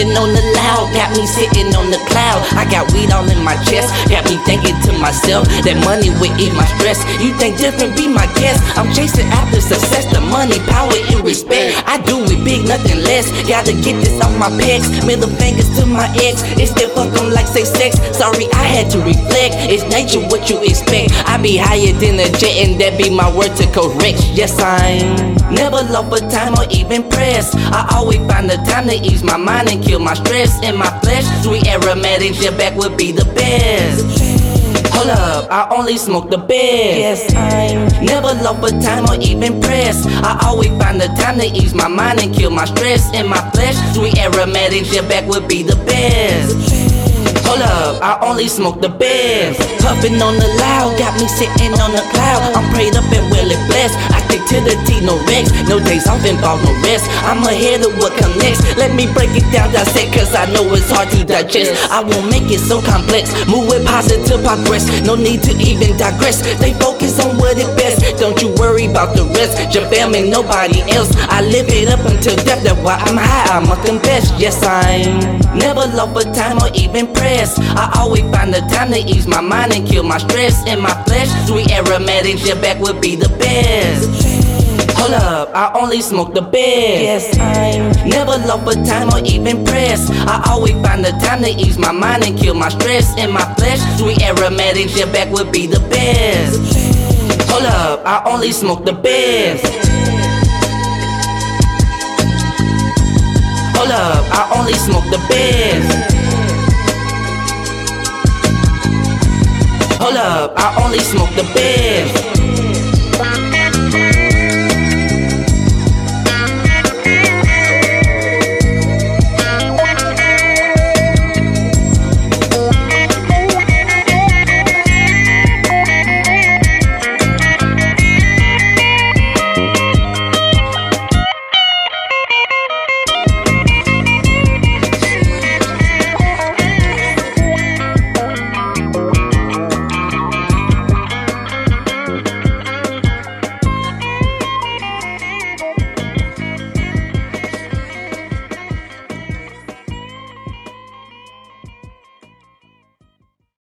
puffing on the loud, got me sitting on the cloud. I got weed all in my chest, got me thinking to myself that money would eat my stress. You think different, be my guest. I'm chasing after success, the money, power, and respect. I do it big, nothing less. Gotta get this off my pecs. Middle fingers to my ex. It's still fuck them like say sex. Sorry, I had to reflect. It's nature, what you expect. I be higher than a jet, and that be my word to correct. Yes, I'm never low for time or even press. I always find the time to ease my mind and kill my stress in my flesh. Sweet aromatics, your back would be the best. Hold up, I only smoke the best. Yes, I'm never low for time or even press. I always find the time to ease my mind and kill my stress in my flesh. Sweet aromatics, your back would be the best. Hold up, I only smoke the best. Puffin' on the loud, got me sitting on the cloud. I'm prayed up and well and blessed. I stick to the T, no Rex. No days off, involve no rest. I'm ahead of what comes next. Let me break it down, dissect, cause I know it's hard to digest. I won't make it so complex. Move with positive progress. No need to even digress. Stay focused on what it best. Don't you worry about the rest. Your family, nobody else. I live it up until death. That's why I'm high, I must confess. Yes, I'm never low for time or even press. I always find the time to ease my mind and kill my stress in my flesh. Sweet aromatics, your back would be the best. Hold up, I only smoke the best. Yes, I'm never low for time or even press. I always find the time to ease my mind and kill my stress in my flesh. Sweet aromatics, your back would be the best. Hold up, I only smoke the best. Hold up, I only smoke the best. Hold up, I only smoke the best.